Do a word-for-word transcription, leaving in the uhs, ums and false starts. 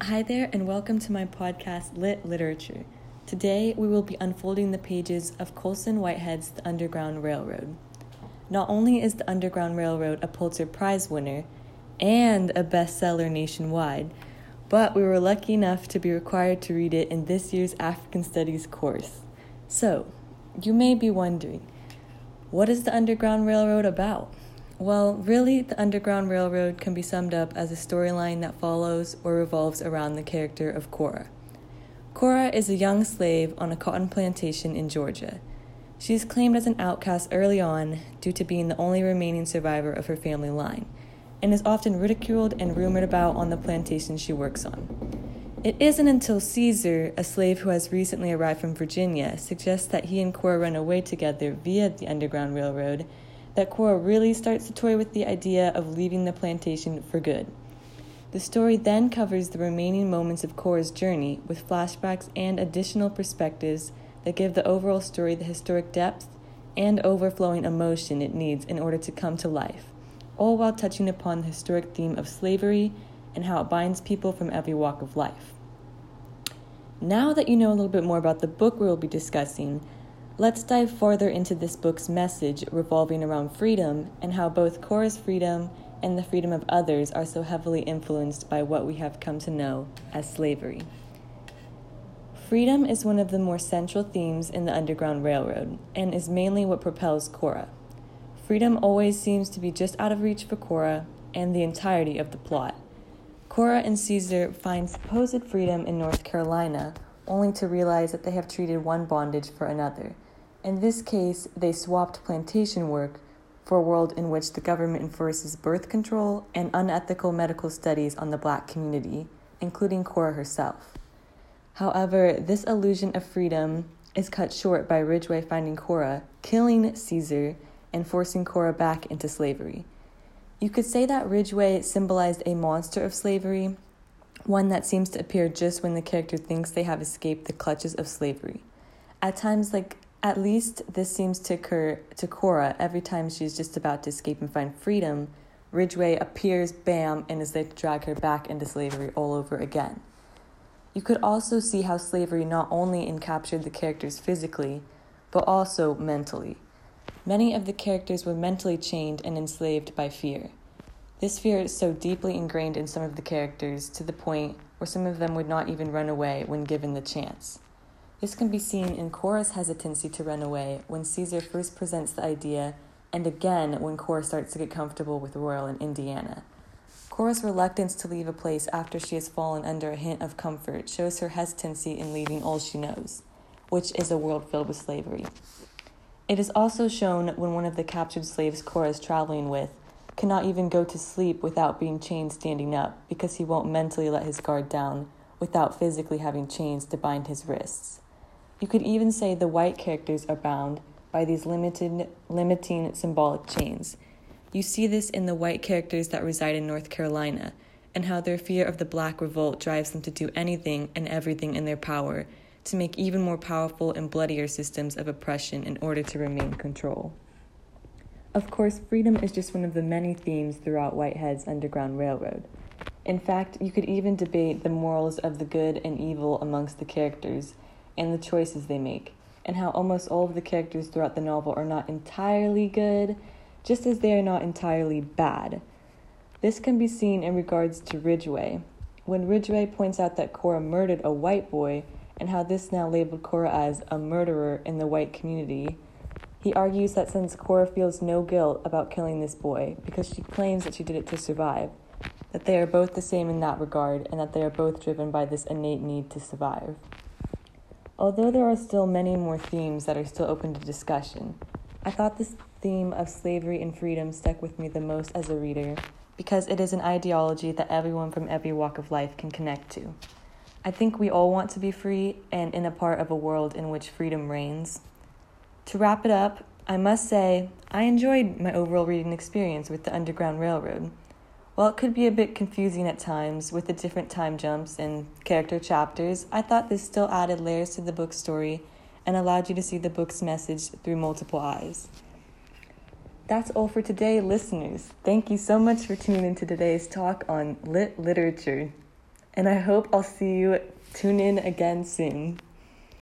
Hi there, and welcome to my podcast, Lit Literature. Today, we will be unfolding the pages of Colson Whitehead's The Underground Railroad. Not only is The Underground Railroad a Pulitzer Prize winner and a bestseller nationwide, but we were lucky enough to be required to read it in this year's African Studies course. So, you may be wondering, what is The Underground Railroad about? Well, really, The Underground Railroad can be summed up as a storyline that follows or revolves around the character of Cora. Cora is a young slave on a cotton plantation in Georgia. She is claimed as an outcast early on due to being the only remaining survivor of her family line, and is often ridiculed and rumored about on the plantation she works on. It isn't until Caesar, a slave who has recently arrived from Virginia, suggests that he and Cora run away together via the Underground Railroad that Cora really starts to toy with the idea of leaving the plantation for good. The story then covers the remaining moments of Cora's journey with flashbacks and additional perspectives that give the overall story the historic depth and overflowing emotion it needs in order to come to life, all while touching upon the historic theme of slavery and how it binds people from every walk of life. Now that you know a little bit more about the book we will be discussing, let's dive further into this book's message revolving around freedom and how both Cora's freedom and the freedom of others are so heavily influenced by what we have come to know as slavery. Freedom is one of the more central themes in the Underground Railroad and is mainly what propels Cora. Freedom always seems to be just out of reach for Cora and the entirety of the plot. Cora and Caesar find supposed freedom in North Carolina only to realize that they have traded one bondage for another. In this case, they swapped plantation work for a world in which the government enforces birth control and unethical medical studies on the black community, including Cora herself. However, this illusion of freedom is cut short by Ridgway finding Cora, killing Caesar, and forcing Cora back into slavery. You could say that Ridgway symbolized a monster of slavery, one that seems to appear just when the character thinks they have escaped the clutches of slavery. At times, like At least this seems to occur to Cora every time she's just about to escape and find freedom. Ridgway appears, bam, and is there to drag her back into slavery all over again. You could also see how slavery not only encaptured the characters physically, but also mentally. Many of the characters were mentally chained and enslaved by fear. This fear is so deeply ingrained in some of the characters to the point where some of them would not even run away when given the chance. This can be seen in Cora's hesitancy to run away when Caesar first presents the idea, and again when Cora starts to get comfortable with Royal in Indiana. Cora's reluctance to leave a place after she has fallen under a hint of comfort shows her hesitancy in leaving all she knows, which is a world filled with slavery. It is also shown when one of the captured slaves Cora is traveling with cannot even go to sleep without being chained standing up because he won't mentally let his guard down without physically having chains to bind his wrists. You could even say the white characters are bound by these limited, limiting symbolic chains. You see this in the white characters that reside in North Carolina, and how their fear of the black revolt drives them to do anything and everything in their power to make even more powerful and bloodier systems of oppression in order to remain in control. Of course, freedom is just one of the many themes throughout Whitehead's Underground Railroad. In fact, you could even debate the morals of the good and evil amongst the characters, and the choices they make, and how almost all of the characters throughout the novel are not entirely good, just as they are not entirely bad. This can be seen in regards to Ridgway, when Ridgway points out that Cora murdered a white boy, and how this now labeled Cora as a murderer in the white community. He argues that since Cora feels no guilt about killing this boy, because she claims that she did it to survive, that they are both the same in that regard, and that they are both driven by this innate need to survive. Although there are still many more themes that are still open to discussion, I thought this theme of slavery and freedom stuck with me the most as a reader because it is an ideology that everyone from every walk of life can connect to. I think we all want to be free and in a part of a world in which freedom reigns. To wrap it up, I must say I enjoyed my overall reading experience with the Underground Railroad. While it could be a bit confusing at times with the different time jumps and character chapters, I thought this still added layers to the book's story and allowed you to see the book's message through multiple eyes. That's all for today, listeners. Thank you so much for tuning into today's talk on lit literature. And I hope I'll see you tune in again soon.